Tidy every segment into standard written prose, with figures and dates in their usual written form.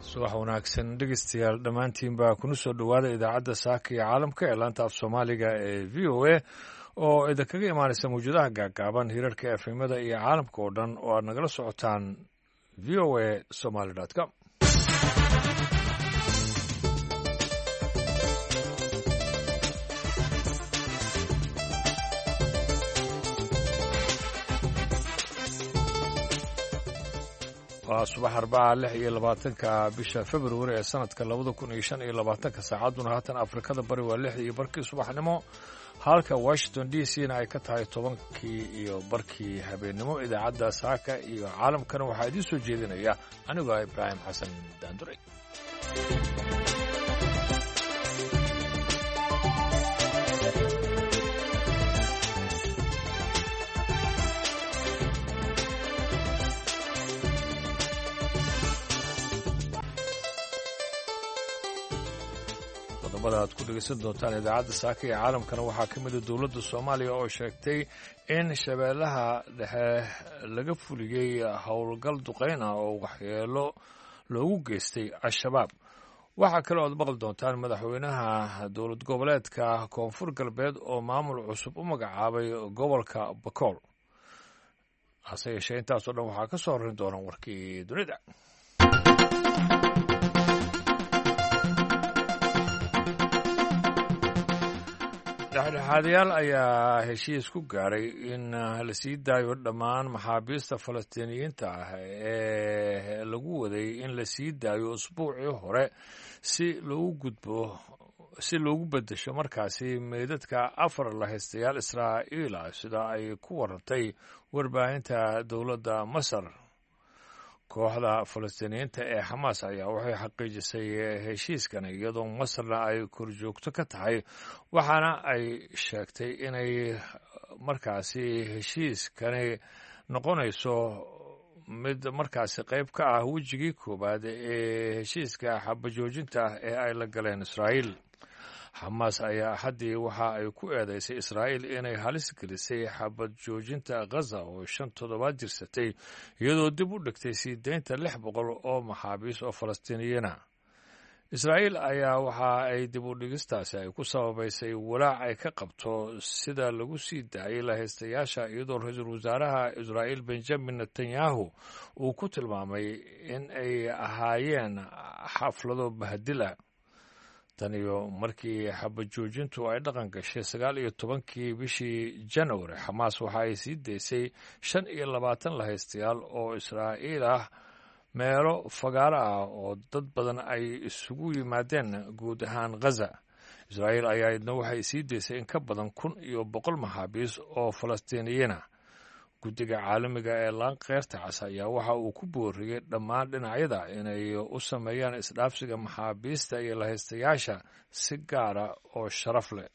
subax wanaagsan dhegeystayaal dhammaantiinbaa kuna soo dhowaada idaacadda saaka iyo caalamka ee laanta af soomaaliga ee v o a oo idinkaga imaanaysa mawjadaha gaagaaban hirarka efemada iyo caalamka oo dhan oo aad nagala socotaan v o a somaly com waa subax arbaca 6 bisha februari ee sanadka 2015 saacadduna haatan afrikada bari waa 6 subaxnimo halka washington d c na ay ka tahay 10 habeenimo idaacadda saaka iyo caalamkana waxaa idiin soo jeedinaya anigoo ibraahim xasan daanduray aad ku dhegeysan doontaan idaacadda saaka iyo caalamkana waxaa ka mida dowladda soomaaliya oo sheegtay in shabeellaha dhexe laga fuliyey howlgal duqayn ah oo waxyeelo loogu geystay al-shabaab waxaa kale oad maqli doontaan madaxweynaha dowlad goboleedka koonfur galbeed oo maamul cusub u magacaabay gobolka bakool hase yeeshee intaasoo dhan waxaa ka soo horrayn doona warkii dunida dhexdhexaadayaal ayaa heshiis ku gaaray in la sii daayo dhammaan maxaabiista falastiiniyiinta ah ee lagu waday in la sii daayo usbuucii hore si loogu beddesho markaasi meydadka 4 lahaystayaal israa'iil ah sida ay ku warantay warbaahinta dowladda masar kooxda falastiiniyiinta ee xamaas ayaa waxay xaqiijisay heshiiskan iyadoo masarna ay korjoogto ka tahay waxaana ay sheegtay inay markaasi heshiiskani noqonayso mid markaasi qayb ka ah wejigii koowaad ee heshiiska xabajoojinta ah ee ay la galeen israa'iil xamaas ayaa axaddii waxa ay ku eedaysay israa'iil inay halis gelisay xabad joojinta ghaza oo 5 toddobaad jirsatay iyadoo dib u dhigtay sii deynta 600 oo maxaabiis oo falastiiniyiina israa'iil ayaa waxa ay dib u dhigistaasi ay ku sababaysay walaac ay ka qabto sida lagu sii daayay lahaystayaasha iyadoo ra-iisul wasaaraha israa'iil benjamin netanyahu uu ku tilmaamay in ay ahaayeen xaflado bahdila tan iyo markii xabad joojintu ay dhaqan gashay 19 bishii January Xamaas waxa ay sii deysay 25 lahaystayaal oo Israa'iil ah meelo fagaara ah oo dad badan ay isugu yimaadeen guud ahaan Gaza Israa'iil ayaa idna waxay sii deysay in ka badan 1,100 maxaabiis oo Falastiiniyiin ah guddiga caalamiga ee laanqeyrta cas ayaa waxa uu ku booriyey dhammaan dhinacyada inay u sameeyaan isdhaafsiga maxaabiista iyo lahaystayaasha si gaara oo sharaf leh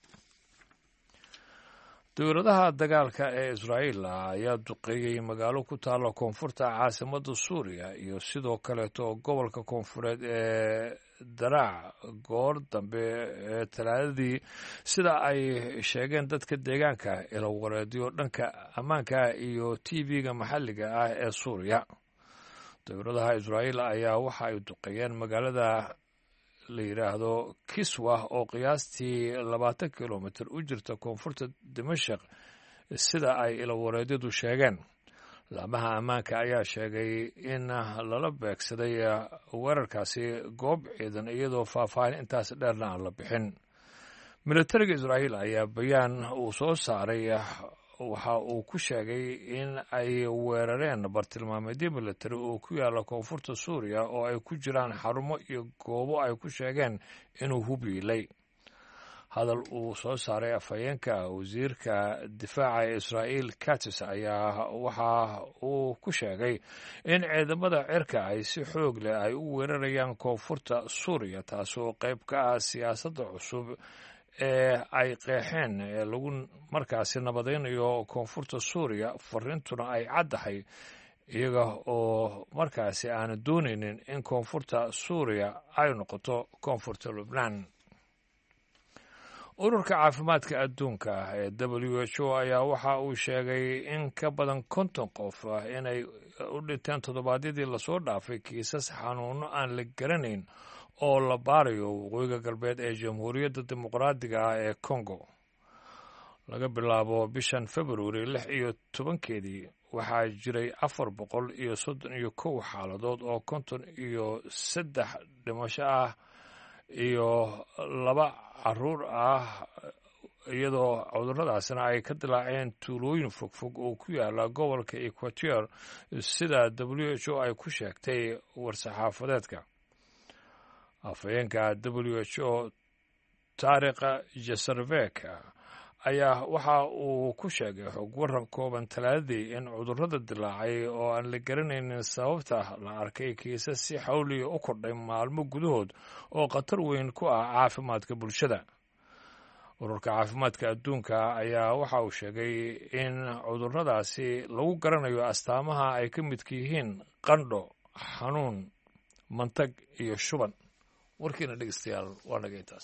dowladaha dagaalka ee Israa'iil ayaa duqeeyey magaalo ku taalla koonfurta caasimadda Suuriya iyo sidoo kaleeto gobolka koonfureed ee daraac goor dambe ee talaadadii sida ay sheegeen dadka deegaanka ilo wareediyo dhanka ammaanka iyo TV-ga maxalliga ah ee Suuriya dowladaha Israa'iil ayaa waxa ay duqeeyeen magaalada la yiraahdo Kiswa oo qiyaastii 20 kilomitir u jirta koonfurta Dimashq sida ay ilo wareedyadu sheegeen laamaha ammaanka ayaa sheegay in lala beegsaday weerarkaasi goob ciidan iyadoo faahfaahin intaas dheerna aan la bixin militariga Israa'iil ayaa bayaan uu soo saaray waxa uu ku sheegay in ay weerareen bartilmaameedyo militari oo ku yaala koonfurta Suuriya oo ay ku jiraan xarumo iyo goobo ay ku sheegeen inuu hubiilay hadal uu soo saaray afhayeenka wasiirka difaaca ee Israa'iil Katz ayaa waxa uu ku sheegay in ciidamada cirka ay si xoog leh ay u weerarayaan koonfurta Suuriya taasoo qayb ka ah siyaasadda cusub ee ay qeexeen ee lagu markaasi nabadaynayo koonfurta Suuriya fariintuna ay caddahay iyaga oo markaasi aan doonaynin in koonfurta Suuriya ay noqoto koonfurta Lubnaan ururka caafimaadka adduunka ee WHO ayaa waxa uu sheegay in ka badan 50 qof inay u dhinteen toddobaadyadii lasoo dhaafay kiisas xanuuno aan la garanayn oo la baarayo waqooyiga galbeed ee jamhuuriyadda dimuqraadiga ah ee congo laga bilaabo bishan februari 16 waxaa jiray 431 xaaladood oo 53 dhimasho ah iyo 2 caruur ah iyadoo cudurradaasna ay ka dilaaceen tuulooyin fogfog oo ku yaala gobolka equateur sida WHO ay ku sheegtay war-saxaafadeedka afhayeenka WHO taariikha jasarveka ayaa waxa uu ku sheegay xog waran kooban talaadadii in cudurrada dilaacay oo aan la garanaynin sababta la arkay kiisas si xawliya u kordhay maalmo gudahood oo khatar weyn ku ah caafimaadka bulshada ururka caafimaadka adduunka ayaa waxa uu sheegay in cudurradaasi lagu garanayo astaamaha ay ka midka yihiin qandho xanuun mantag iyo shuban warkiina dhegeystayaal waa naga intaas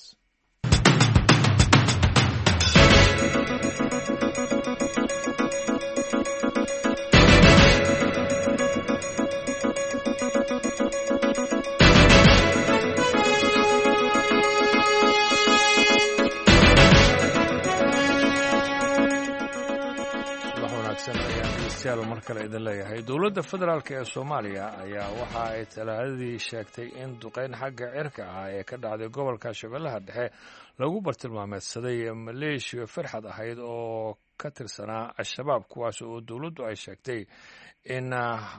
mar kale idin leeyahay dowladda federaalk ee Soomaaliya ayaa waxa ay talaadadii sheegtay in duqeyn xagga cirka ah ee ka dhacday gobolka Shabeellaha Dhexe lagu bartilmaameedsaday maleeshiya farxad ahayd oo ka tirsanaa al-shabaab kuwaas oo dowladdu ay sheegtay in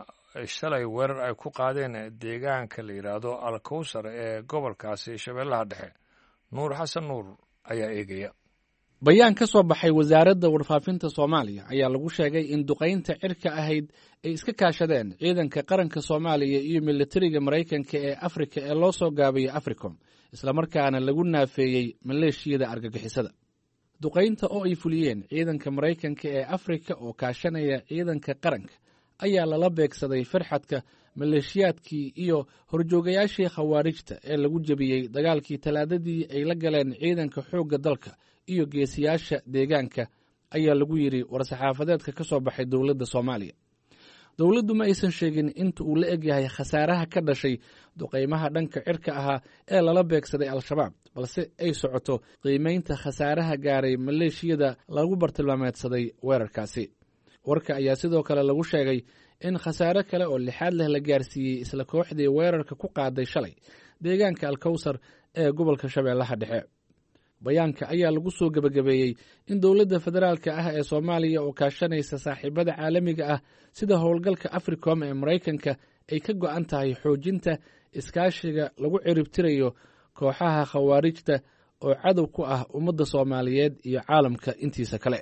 shalay weerar ay ku qaadeen deegaanka la yiraahdo Al-Kawsar ee gobolkaasi Shabeellaha Dhexe Nuur Xasan Nuur ayaa eegaya bayaan ka soo baxay wasaaradda warfaafinta Soomaaliya ayaa lagu sheegay in duqeynta cirka ahayd ay iska kaashadeen ciidanka qaranka Soomaaliya iyo militariga Mareykanka ee Afrika ee loo soo gaabiyay Africom isla markaana lagu naafeeyay maleeshiyada argagixisada duqeynta oo ay fuliyeen ciidanka Mareykanka ee Afrika oo kaashanaya ciidanka qaranka ayaa lala beegsaday farxadka maleeshiyaadkii iyo horjoogayaashii khawaarijta ee lagu jabiyay dagaalkii talaadadii ay la galeen ciidanka xoogga dalka iyo geesiyaasha deegaanka ayaa lagu yiri war-saxaafadeedka ka soo baxay dowladda Soomaaliya dowladdu ma aysan sheegin inta uu la egyahay khasaaraha ka dhashay duqeymaha dhanka cirka ahaa ee lala beegsaday al-shabaab balse ay socoto qiimeynta khasaaraha gaaray maleeshiyada lagu bartilmaameedsaday weerarkaasi warka ayaa sidoo kale lagu sheegay in khasaare kale oo lixaad leh la gaarsiiyey isla kooxdii weerarka ku qaaday shalay deegaanka Al-Kawsar ee gobolka Shabeellaha Dhexe bayaanka ayaa lagu soo gabagabeeyey in dowladda federaalka ah ee Soomaaliya oo kaashanaysa saaxiibada caalamiga ah sida howlgalka Africom ee Mareykanka ay ka go'an tahay xoojinta iskaashiga lagu ciribtirayo kooxaha khawaarijta oo cadow ku ah ummadda Soomaaliyeed iyo caalamka intiisa kale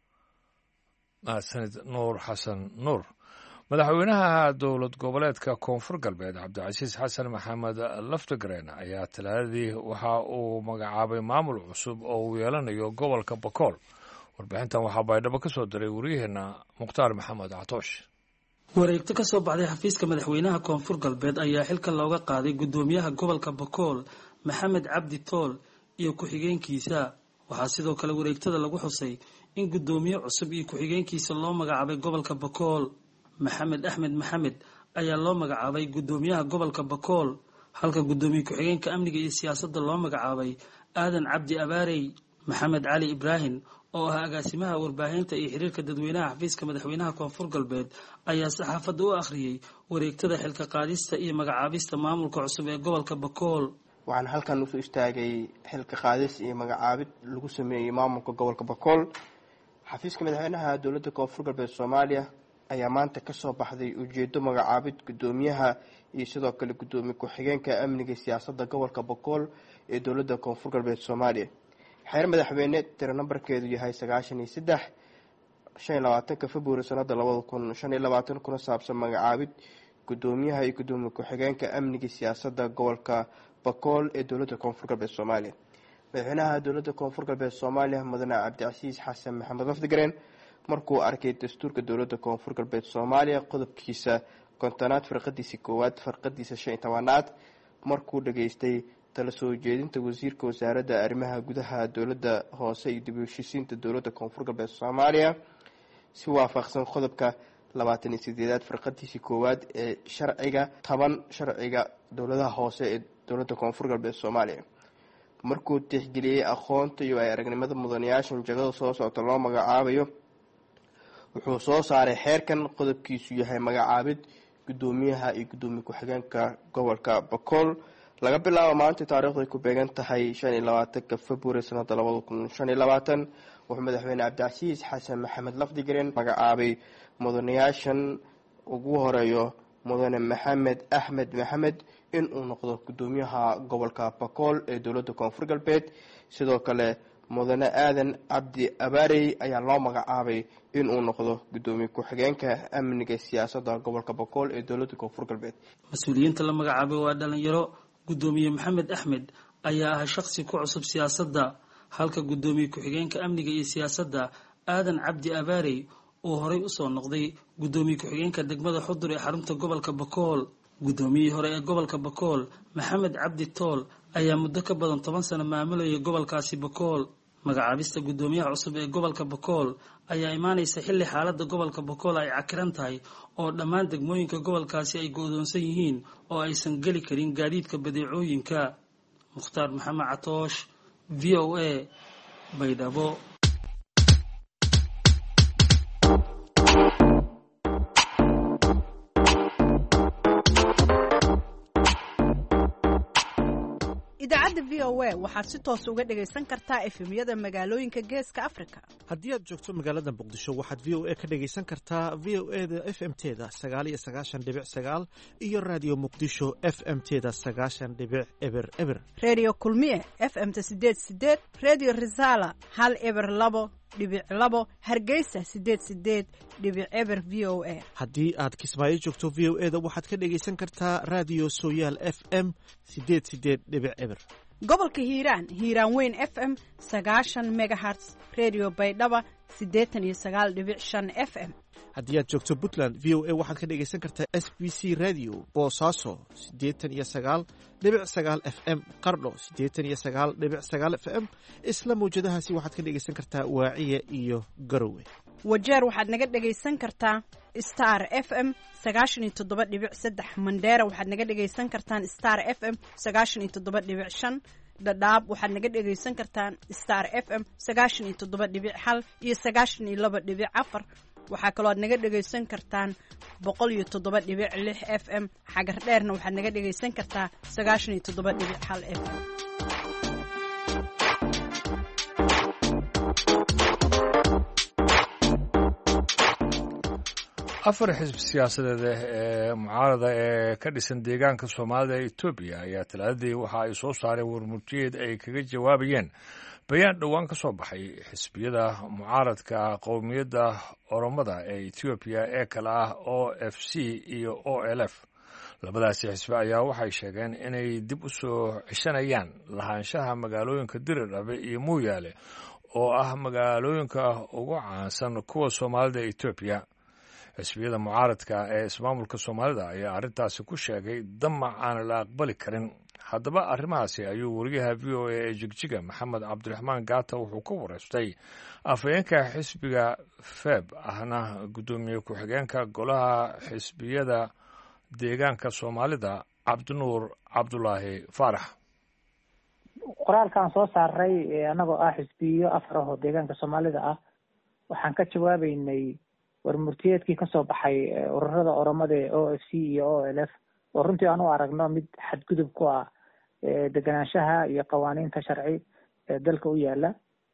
Sanad Nuur Xasan Nuur madaxweynaha dowlad goboleedka Koonfur Galbeed Cabdicasiis Xasan Maxamed Laftagreen ayaa talaadadii waxa uu magacaabay maamul cusub oo uu yeelanayo gobolka Bakool warbixintan waxaa baydhabo ka soo diray wariyaheena Mukhtaar Maxamed Catoosh wareegto ka soo baxday xafiiska madaxweynaha Koonfur Galbeed ayaa xilka looga qaaday gudoomiyaha gobolka Bakool Maxamed Cabdi Tool iyo ku-xigeenkiisa waxaa sidoo kale wareegtada lagu xusay in gudoomiye cusub iyo ku-xigeenkiisa loo magacaabay gobolka Bakool Maxamed Axmed Maxamed ayaa loo magacaabay gudoomiyaha gobolka Bakool halka gudoomiye ku-xigeenka amniga iyo siyaasadda loo magacaabay Aadan Cabdi Abaarey Maxamed Cali Ibrahim oo ah agaasimaha warbaahinta iyo xiriirka dadweynaha xafiiska madaxweynaha Koonfur Galbeed ayaa saxaafadda u akhriyay wareegtada xilka qaadista iyo magacaabista maamulka cusub ee gobolka Bakool waxaan halkan u soo istaagay xilka qaadis iyo magacaabid lagu sameeyay maamulka gobolka Bakool xafiiska madaxweynaha dowladda Koonfur Galbeed Soomaaliya ayaa maanta ka soo baxday ujeedo magacaabid gudoomiyaha iyo sidoo kale gudoomiye ku-xigeenka amniga siyaasadda gobolka Bakool ee dowladda Koonfur Galbeed Soomaaliya xeer madaxweyne tiro nambarkeedu yahay 93 25 February sanada 2025 kuna saabsan magacaabid gudoomiyaha iyo gudoomiye ku-xigeenka amniga siyaasadda gobolka Bakool ee dowladda Koonfur Galbeed Soomaaliya madaxweynaha dowladda Koonfur Galbeed Soomaaliya mudane Cabdicasiis Xasan Maxamed Laftagreen markuu arkay dastuurka dowladda Koonfur Galbeed Soomaaliya qodobkiisa 50aad farqadiisa 1aad farqadiisa 15aad markuu dhageystay tala soo jeedinta wasiirka wasaaradda arrimaha gudaha dowladda hoose iyo dib u heshiisiinta dowladda Koonfur Galbeed Soomaaliya si waafaqsan qodobka 28 farqadiisii koowaad ee sharciga 10 sharciga dowladaha hoose ee dowladda koonfur galbeed Soomaaliya markuu tixgeliyay aqoonta iyo ay aragnimada mudanayaashan jagada soo socota loo magacaabayo wuxuu soo saaray xeerkan qodobkiisu yahay magacaabid gudoomiyaha iyo gudoomiye ku-xigeenka gobolka Bakool laga bilaabo maanta taariikhdu ay ku beegan tahay 25 February sanada 2025 wuxuu madaxweyne Cabdicasiis Xasan Maxamed Lafdigareen magacaabay mudanayaashan ugu horeeyo mudane Maxamed Axmed Maxamed in uu noqdo gudoomiyaha gobolka Bakool ee dowladda koonfur galbeed sidoo kale mudane Aadan Cabdi Abaarey ayaa loo magacaabay in uu noqdo gudoomiye ku-xigeenka amniga siyaasadda gobolka Bakool ee dowladda koonfur galbeed mas'uuliyiinta la magacaabay waa dhalinyaro gudoomiye Maxamed Axmed ayaa ah shakhsi ku cusub siyaasadda halka gudoomiye ku-xigeenka amniga iyo siyaasadda Aadan Cabdi Abaarey oo horey u soo noqday gudoomiye ku-xigeenka degmada Xudur ee xarunta gobolka Bakool gudoomiyihii hore ee gobolka Bakool Maxamed Cabdi Tool ayaa muddo ka badan 10 sano maamulayay gobolkaasi Bakool magacaabista gudoomiyaha cusub ee gobolka Bakool ayaa imaanaysa xilli xaaladda gobolka Bakool ay cakiran tahay oo dhammaan degmooyinka gobolkaasi ay go'doonsan yihiin oo aysan gali karin gaadiidka badeecooyinka Mukhtaar Maxamed Catoosh VOA Baydhabo idaacadda VOA waxaad si toos uga dhagaysan kartaa FM-yada magaalooyinka Geeska Afrika. Haddii aad joogto magaalada Muqdisho waxaad VOA ka dhagaysan kartaa VOA-da FM-teeda 99.9 iyo Radio Muqdisho FM-teeda 90.0. Radio Kulmiye FM-ta 88, Radio Risala 102.2, Hargeysa 88.0 VOA. Haddii aad Kismaayo joogto VOA-da waxaad ka dhagaysan kartaa Radio Sooyaal FM 88.0. gobolka Hiiraan Weyn FM 90 MHz, Radio Baydhaba 89.5 FM. haddii aad joogto Puntland VOA waxaad ka dhagaysan kartaa SBC Radio Boosaaso 89.9 FM, Qardho 89.9 FM. isla mawjadahaasi waxaad ka dhagaysan kartaa Waaciya iyo Garowe. Wajeer waxaad naga dhagaysan kartaa Star FM 97.3, Mandera waxaad naga dhagaysan kartaan Star FM 97.5, Dadaab waxaad naga dhagaysan kartaan Star FM 97.1 iyo 92.4. waxaa kaloo aad naga dhagaysan kartaan 107.6 FM. xagar dheerna waxaad naga dhagaysan kartaa 97.1 FM. afar xisbi siyaasadeed ee mucaarada ee ka dhisan deegaanka Soomaalida ee Itoobiya ayaa talaadadii waxa ay soo saareen warmurtiyeed ay kaga jawaabayeen bayaan dhowaan ka soo baxay xisbiyada mucaaradka qowmiyadda Oromada ee Itoobiya ee kala ah OFC iyo OLF. labadaasi xisbi ayaa waxay sheegeen inay dib u soo cishanayaan lahaanshaha magaalooyinka Diridhabe iyo Mooyaale oo ah magaalooyinka ugu caansan kuwa Soomaalida ee Itoobiya. xisbiyada mucaaradka ee ismaamulka Soomaalida ayaa arrintaasi ku sheegay damac aan la aqbali karin. haddaba arrimahaasi ayuu wariyaha VOA ee Jigjiga Maxamed Cabdiraxmaan Gaata wuxuu ka wareystay afhayeenka xisbiga FEB ahna gudoomiye ku-xigeenka golaha xisbiyada deegaanka Soomaalida Cabdinuur Cabdulaahi Faarax. qoraalkan soo saaray anagoo ah xisbiyo afar oo deegaanka Soomaalida ah waxaan ka jawaabaynay warmurtiyeedkii ka soo baxay ururada Oromada ee OFC iyo OLF oo runtii aan u aragno mid xadgudub ku ah deganaanshaha iyo qawaaniinta sharci ee dalka u yaala.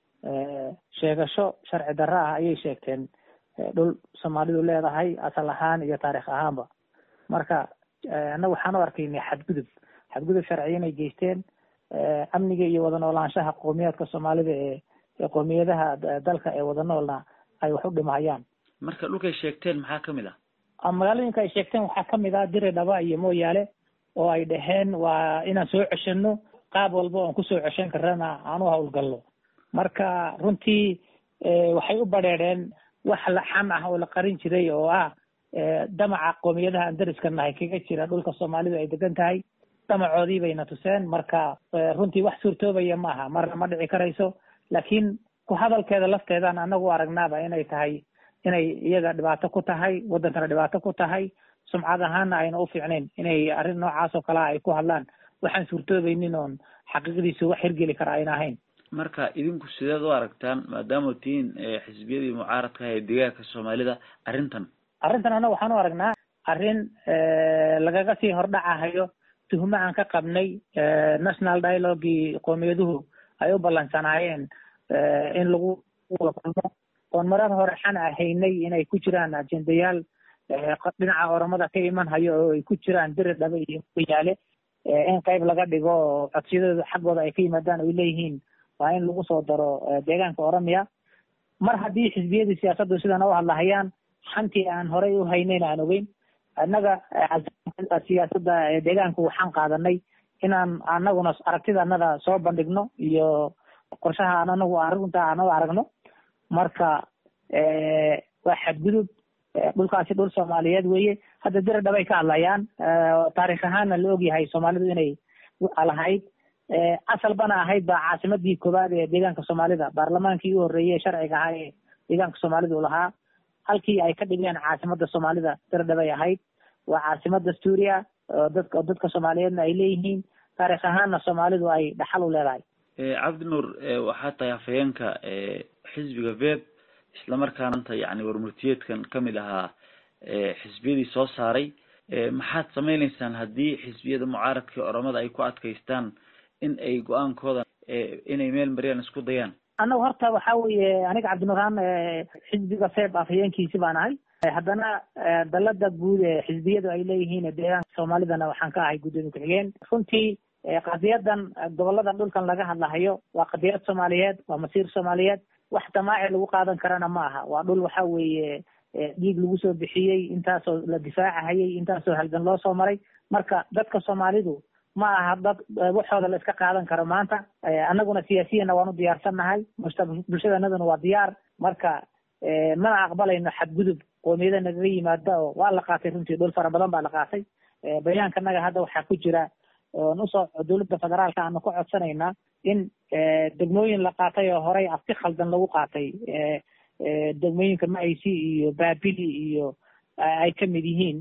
sheegasho sharci darro ah ayay sheegteen dhul Soomaalidu leedahay asal ahaan iyo taariikh ahaanba. marka annagu waxaan u arkaynay xadgudub sharci inay geysteen amniga iyo wada noolaanshaha qowmiyadka Soomaalida ee qowmiyadaha dalka ee wada noolna ay wax u dhimayaan. marka dhulkay sheegteen maxaa kamid ah? magaalooyinka ay sheegteen waxaa kamid ah Diridhaba iyo Mooyaale oo ay dhaheen waa inaan soo ceshano qaab walba oon kusoo ceshan karana aan u hawlgalno. marka runtii waxay u badheedheen wax la xam ah oo la qarin jiray oo ah damaca qowmiyadaha aan dariska nahay kaga jira dhulka Soomaalidu ay degan tahay. damacoodii bayna tuseen. marka runtii wax suurtoobaya maaha, marna ma dhici karayso. laakiin ku hadalkeeda lafteedaan anagu aragnaaba inay tahay inay iyaga dhibaato ku tahay, wadankana dhibaato ku tahay, sumcad ahaana ayna u fiicnayn inay arrin noocaas oo kalea ay ku hadlaan waxaan suurtoobaynin oon xaqiiqdiisa wax hirgeli kara ayna ahayn. marka idinku sideed u aragtaan maadaama tihiin xisbiyadii mucaaradka ee deegaanka soomaalida arrintan annaga waxaan u aragnaa arrin lagaga sii hordhacahayo tuhmo aan ka qabnay national dialoguei qowmiyaduhu ay u ballansanaayeen in lagu wada kulmo oon marar hore xan ahaynay inay ku jiraan ajendayaal dhinaca oromada ka iman hayo oo ay ku jiraan biri dhabe iyo yaale in qayb laga dhigo oo codsiyadooda xaggooda ay ka yimaadaan ay leeyihiin waa in lagu soo daro deegaanka oromiya. mar haddii xisbiyadii siyaasaddu sidan u hadlahayaan xantii aan horey u haynayn aan ogeyn, annaga siyaasadda deegaanku waxaan qaadanay inaan anaguna aragtida annada soo bandhigno iyo qorshaha anagu arrinta aan aragno. marka waa xadgudub, dhulkaasi dhul soomaaliyeed weeye. hadda biri dhabay ka hadlayaan, taarikh ahaanna la ogyahay soomaalidu inay lahayd asalbana ahayd baa caasimadii koowaad ee deegaanka soomaalida, baarlamaankii u horreeyey sharciga ahaa ee deegaanka soomaalida u lahaa. halkii ay ka dhigeen caasimada soomaalida biri dhabay ahayd. waa caasimad dastuuriya oo dadka soomaaliyeedna ay leeyihiin, taarikh ahaanna soomaalidu ay dhaxal u leedahay. cabdinuur waxaa tahay afhayeenka xisbiga veb islamarkaana yani warmurtiyeedkan kamid ahaa xisbiyadii soo saaray. maxaad sameyneysaan haddii xisbiyada mucaaradka oromada ay ku adkaystaan in ay go-aankooda inay meel mariyaan isku dayaan? annagu horta waxa weeye aniga cabdinuurhaan xisbiga veb afhayeenkiisi baan ahay. haddana dalada guud ee xisbiyadu ay leeyihiin deegaanka soomaalidana waxaan ka ahay guddoomiye ku-xigeen. runtii qadiyadan goboladan dhulkan laga hadlahayo waa qadiyad soomaaliyeed, waa masiir soomaaliyeed. wax damaaci lagu qaadan karana ma aha. waa dhul waxa weeye dhiig lagu soo bixiyey, intaasoo la difaacahayay, intaasoo halgan loo soo maray. marka dadka soomaalidu ma aha dad waxooda la iska qaadan karo maanta. annaguna siyaasiyana waan u diyaarsannahay, bulshadanaduna waa diyaar. marka mana aqbalayno xadgudub qoomiyada nagaga yimaada oo waa la qaatay. runtii dhul fara badan baa la qaatay. bayaankanaga hadda waxaa ku jira oon usoo dowladda federaalka aanu ka codsanaynaa in degmooyin la qaatay oo horey afti khaldan lagu qaatay, degmooyinka maaysi iyo baabili iyo ay kamid yihiin.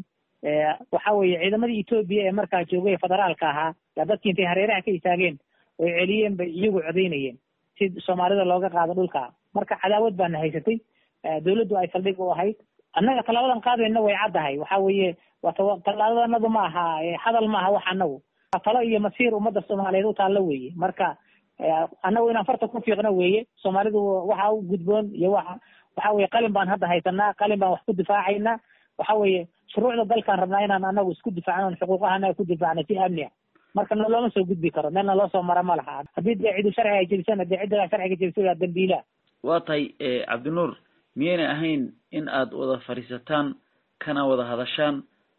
waxa weeye ciidamadii Ethiopia ee markaa joogay federaalka ahaa yaa dadkii intay hareeraha ka istaageen oo celiyeen bay iyagu codeynayeen si Soomaalida looga qaado dhulka. marka cadaawad baan haysatay, dowladdu ay saldhig u ahayd. annaga talaabadan qaadayna way caddahay. waxa weeye waa talaabadanadu ma aha hadal ma aha wax annagu talo iyo masiir ummadda Soomaaliyeed u taalo weeye. marka annagu inaan farta ku fiiqno weeye. Soomaalidu waxa u gudboon iyo waxa weeye qalin baan hadda haysanaa, qalin baan wax ku difaacaynaa. waxa weeye shuruucda dalkan rabnaa inaan annagu isku difaacno, xuquuqahana ku difaacno si amni ah. marka looma soo gudbi karo, meelna loo soo mara ma laha. haddii ciidu sharci ay jilsana cidda sharciga jilsada dambiila. waa tahay cabdinuur, miyayna ahayn in aad wada fadhiisataan kana wada hadashaan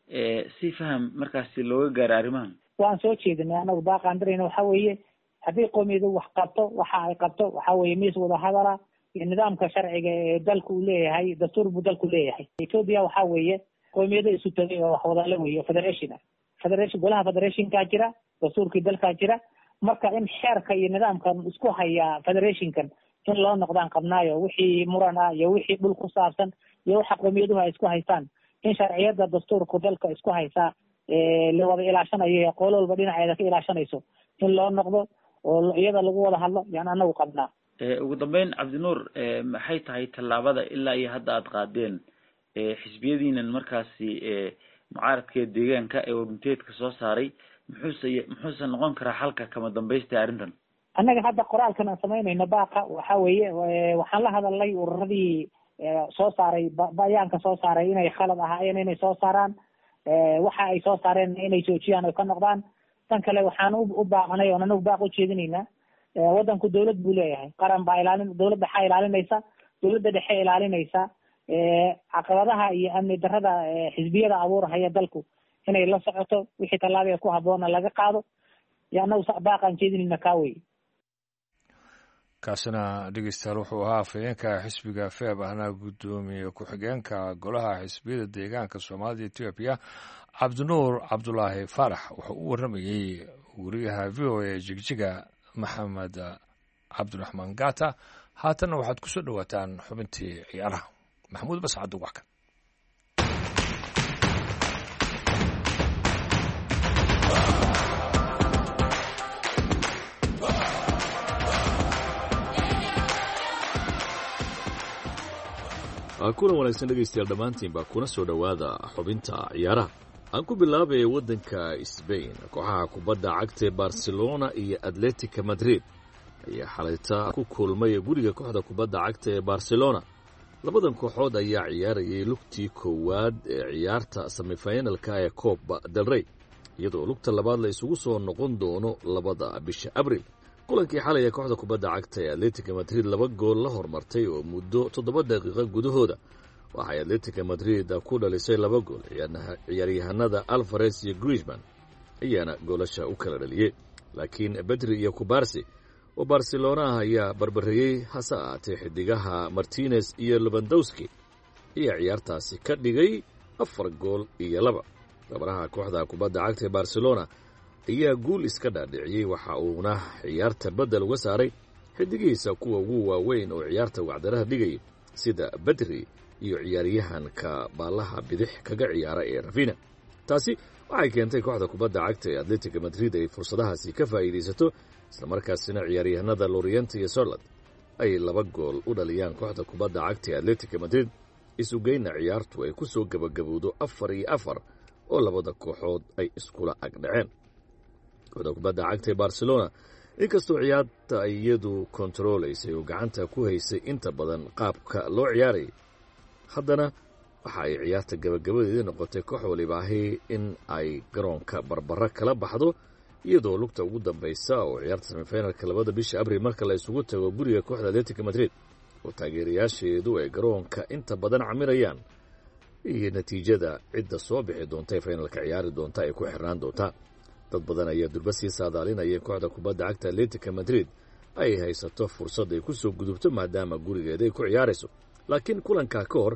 si faham markaasi looga gaaro arrimahan? waan soo jeedinay anagu baaqaandirayna. waxa weeye haddii qoomiyadu wax qabto, waxa ay qabto waxa weeye miis wada hadala iyo nidaamka sharciga ee dalku uu leeyahay, dastuur buu dalku leeyahay. Ethiopia waxa weeye qoomiyada isu tagay oo wax wada la weeyo federation golaha federationka jira, dastuurkii dalka jira. marka in xeerka iyo nidaamkan isku haya federationkan in loo noqdaan qabnaayo, wixii muran ah iyo wixii dhul ku saabsan iyo waxa qowmiyaduhu ay isku haystaan, in sharciyada dastuurka dalka isku haysa la wada ilaashanayo, qool walba dhinaceeda ka ilaashanayso in loo noqdo oo iyada lagu wada hadlo yaan anagu qabnaa. ugu dambeyn cabdinuur, maxay tahay tallaabada ilaa iyo hadda aad qaadeen xisbiyadiinan markaasi mucaaradka deegaanka ee warmurtiyeedka soo saaray? muxuuse noqon karaa xalka kama dambaysta arrintan? annaga hadda qoraalkan aan samaynayno baaqa waxa weeye waxaan la hadalnay ururadii soo saaray bayaanka soo saaray inay khalad ahaayeen inay soo saaraan, waxa ay soo saareen inay joojiyaan oo ka noqdaan. tan kale waxaan u baaqanay oo anagu baaq u jeedinaynaa, wadanku dawlad buu leeyahay, qaran baa dawladda waxaa ilaalinaysa, dawladda dhexe ilaalinaysa. caqabadaha iyo amni darrada xisbiyada abuurahaya dalku inay la socoto, wixii tallaabo ku habboona laga qaado. anagu baaqaan jeedinayna kaa wey. kaasina dhegeystayaal wuxuu ahaa afhayeenka xisbiga veb ahna guddoomiye ku-xigeenka golaha xisbiyada deegaanka soomaalida Ethiopia cabdinuur cabdulaahi faarax. wuxuu u waramayey wariyaha v o a jigjiga maxamed cabdiraxmaan gata. haatanna waxaad kusoo dhawaataan xubintii ciyaaraha. maxamuud bascad wax kan. kulan wanaagsan dhegaystayaal dhammaantiinba kuna soo dhowaada xubinta ciyaaraha. aan ku bilaabay waddanka Spain. kooxaha kubadda cagta ee Barcelona iyo Atletico Madrid ayaa xalayta ku kulmay guriga kooxda kubadda cagta ee Barcelona. labadan kooxood ayaa ciyaarayay lugtii koowaad ee ciyaarta semifinalka ee Copa del Rey, iyadoo lugta labaad la isugu soo noqon doono 2 bisha Abriil. kulankii xalay ee kooxda kubadda cagta ee Atletico Madrid 2 gool la hormartay oo muddo 7 daqiiqo gudahooda waxay Atletico Madrid ku dhalisay 2 gool. ciyaaryahanada Alvarez iyo Griezmann ayaana goolasha u kala dhaliyay, laakiin Pedri iyo Kubarsi oo Barcelona ayaa barbareeyay hase ahaatee xidigaha Martinez iyo Lewandowski ayaa ciyaartaasi ka dhigay 4 gool iyo 2. tababaraha kooxda kubadda cagta ee Barcelona ayaa guul iska dhaadhiciyay, waxa uuna ciyaarta bedel uga saaray xidigihiisa kuwa ugu waaweyn oo ciyaarta wacdaraha dhigay sida Pedri iyo ciyaaryahanka baalaha bidix kaga ciyaara ee Rafinha. taasi waxay keentay kooxda kubadda cagta ee Atletico Madrid ay fursadahaasi ka faa'iideysato, isla markaasina ciyaaryahanada Lorient iyo Sorloth ay 2 gool u dhaliyaan kooxda kubadda cagta ee Atletico Madrid. isugeyna ciyaartu ay ku soo gabagabowdo 4-4 oo labada kooxood ay iskula agdhaceen. kooxda kubadda cagta ee Barcelona inkastoo ciyaarta ay iyadu kontroolaysay oo gacanta ku haysay inta badan qaabka loo ciyaaray, haddana waxa ay ciyaarta gabagabadeedii noqotay koox waliba ahi in ay garoonka barbara kala baxdo, iyadoo lugta ugu dambaysa oo ciyaarta semifinalka 2 bisha Abriil marka la isugu tago guriga kooxda Atletico Madrid oo taageerayaasheedu ay garoonka inta badan camirayaan, iyo natiijada cidda soo bixi doonta ee finalka ciyaari doonta ay ku xirnaan doontaa. dad badan ayaa durba sii saadaalinaya kooxda kubadda cagta Atletico Madrid ay haysato fursad ay ku soo gudubto maadaama gurigeeda ay ku ciyaarayso, laakiin kulanka ka hor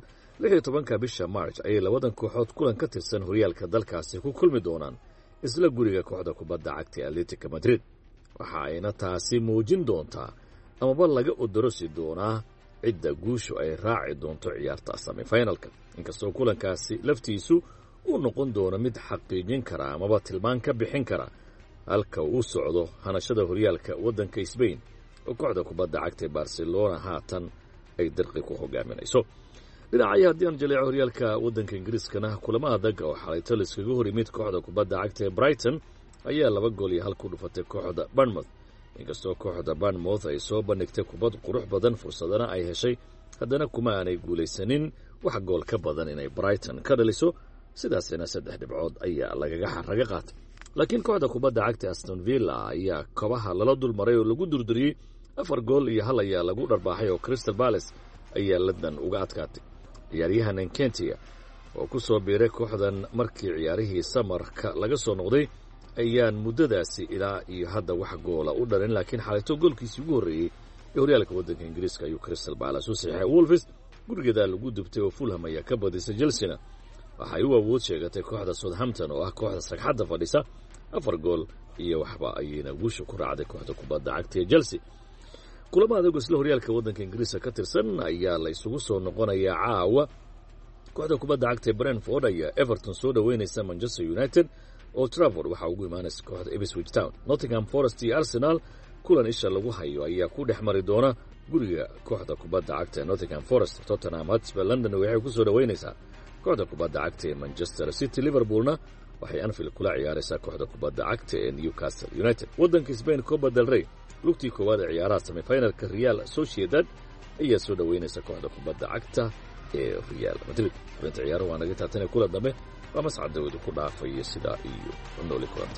16 bisha March ayay labadan kooxood kulan ka tirsan horyaalka dalkaasi ku kulmi doonaan isla guriga kooxda kubadda cagta ee Atletico Madrid. waxa ayna taasi muujin doontaa amaba laga odorosi doonaa cidda guushu ay raaci doonto ciyaarta semifinalka, inkastoo kulankaasi laftiisu uu noqon doono mid xaqiijin kara amaba tilmaan ka bixin kara halka uu socdo hanashada horyaalka waddanka Spain oo kooxda kubadda cagta ee Barcelona haatan ay dirqi ku hogaaminayso. dhinaca haddii aan jaleeco horyaalka waddanka Ingiriiskana kulamo adag oo xalayto la iskaga hor yimid kooxda kubadda cagta ee Brighton ayaa 2 gool iyo 1 ku dhufatay kooxda Bournemouth. inkastoo kooxda Bournemouth ay soo bandhigtay kubad qurux badan, fursadana ay heshay, haddana kuma aanay guulaysanin wax gool ka badan inay Brighton ka dhaliso, sidaasina 3 dhibcood ayaa lagaga xaraga qaatay. laakiin kooxda kubadda cagta Aston Villa ayaa kobaha lala dulmaray oo lagu durduriyey 4 gool iyo 1 ayaa lagu dharbaaxay oo Crystal Palace ayaa London uga adkaatay. ciyaaryahan Nketiah oo ku soo biiray kooxdan markii ciyaarihii samarka laga soo noqday ayaan muddadaasi ilaa iyo hadda wax goola u dhalin, laakiin xalayto goolkiisii ugu horreeyey ee horyaalka waddanka Ingiriiska ayuu Crystal Palace u saxiixay. Wolves gurigeeda lagu dubtay oo Fulham ayaa ka badisay. Chelsea waxay u awood sheegatay kooxda Southampton oo ah kooxda sagxadda fadhisa 4 gool iyo waxba ayayna guusha ku raacday kooxda kubadda cagta ee Chelsea. kulamada adag isla horyaalka waddanka Ingiriiska ka tirsan ayaa la isugu soo noqonayaa caawa. kooxda kubadda cagta ee Brentford ayaa Everton soo dhaweynaysa Manchester United. Old Trafford waxaa ugu imaanaysa kooxda Ipswich Town. Nottingham Forest iyo Arsenal kulan isha lagu hayo ayaa ku dhex mari doona guriga kooxda kubadda cagta ee Nottingham Forest. Tottenham Hotspur London waxay ku soo dhaweynaysaa kooxda kubadda cagta ee Manchester City. Liverpoolna waxay Anfield kula ciyaaraysaa kooxda kubadda cagta ee Newcastle United. waddanka Spain Copa del Rey lugtii koowaad ee ciyaaraha semifinalka Real Sociedad ayaa soo dhaweynaysa kooxda kubadda cagta ee Real Madrid. xubinta ciyaaruhu waa naga taatane kula dambe waa Mascad Daawud ku dhaafaya sidaa iyo nooli kulanta.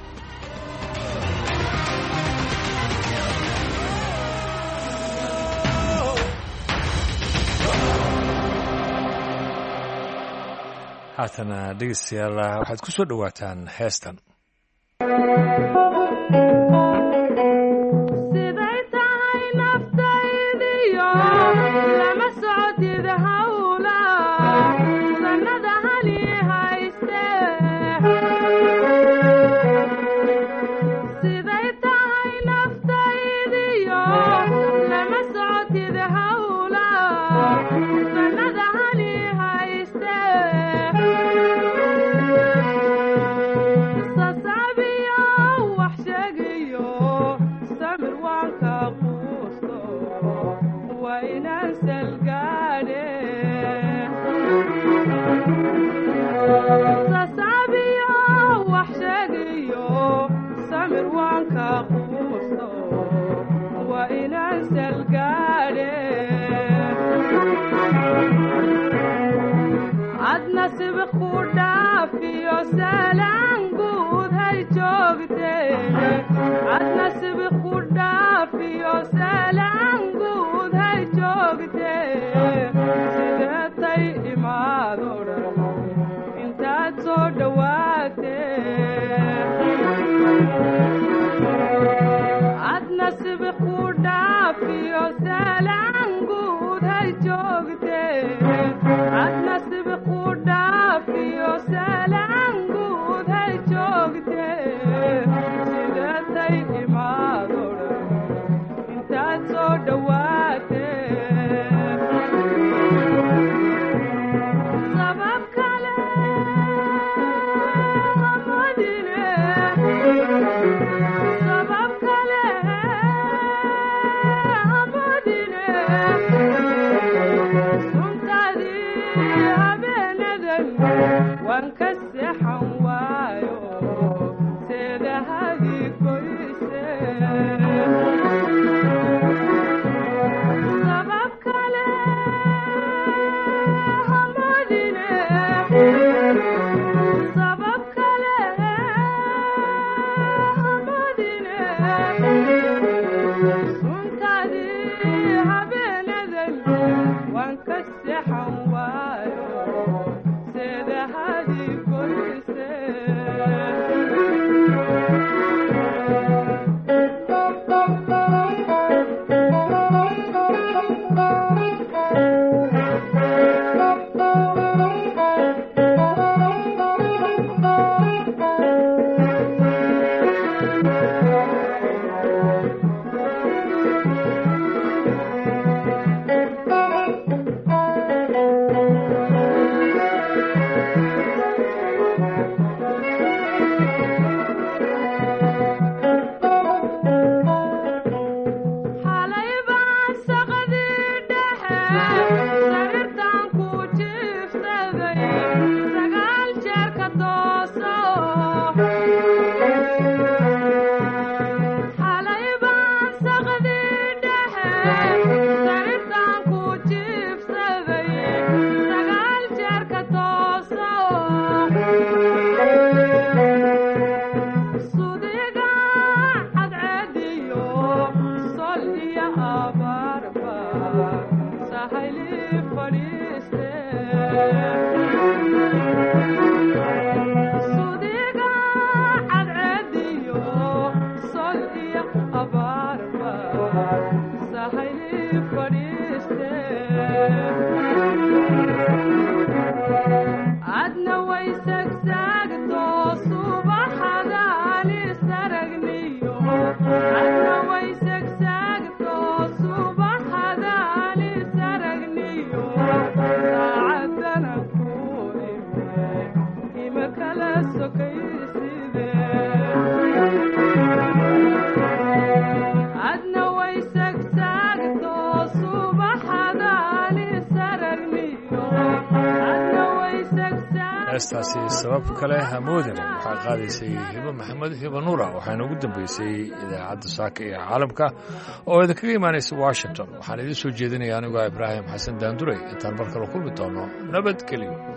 haatana dhegeystayaal waxaad ku soo dhowaataan heestan. siday tahay naftaydiyo lama socodid hawla sanada hali hayste. siday tahay naftaydiyo lama socodid hawla sanada sirwaanka quusto waa inaan salgaadhe adna sibiq ku dhaafiyo salaan guud hay joogtee adna sibiq ku dhaafiyo salaan guud hay joogtee sideetay imaado dhan intaad soo dhowaatee adna sibiq ku dhaafiyo salaan guud hay joogtee adna sibiq ku dhaafiyo salaan guud hay joogtee sideetay imaado dhan intaad soo dhowaatee sabab kale hamadine sabab kale hamadine suntadii habeenadan waan ka seexan waayo seedahadii goyse sabab kale hamadine sabab kale hamadine suntadii habeenadan waan ka seexan waayo seedahadii goyse xalay baan saqadii dhexe sariirtaan ku jiifsaday sagaal jeer ka tooso xalay baan saqadii dhexe sariirtaan ku jiifsaday sagaal jeer ka tooso sudiga cadceediyo sol iyo abaarba sahayli fadhiiste sudiga cadceediyo sol iyo abaarba sahayli fadhiiste adna way sagsaagto subaxadaan isaragniyo adna way sagsaagto subaxadaan isaragniyo saacadana ku ima kala sokayside adna way sagsaagto subaxadaan isaragniyo adna way sagsaag heestaasi sabab kale hamoodina waxaa qaadaysay hibo maxamed hibo nuura waxaana ugu dambeysay idaacadda saaka iyo caalamka oo idinkaga imaanaysa washington waxaan idiin soo jeedinaya anigoo ibraahim xasan daanduray intaan mar kale kulmi doono nabadgelyo